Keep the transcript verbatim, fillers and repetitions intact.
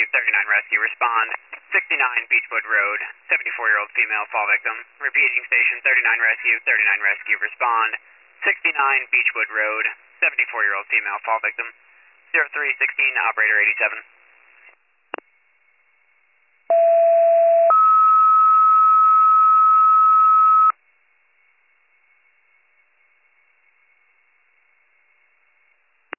Rescue, thirty-nine Rescue, respond. sixty-nine Beechwood Road, seventy-four-year-old female fall victim. Repeating station, thirty-nine Rescue, thirty-nine Rescue, respond. sixty-nine Beechwood Road, seventy-four-year-old female fall victim. zero three sixteen, operator eighty-seven.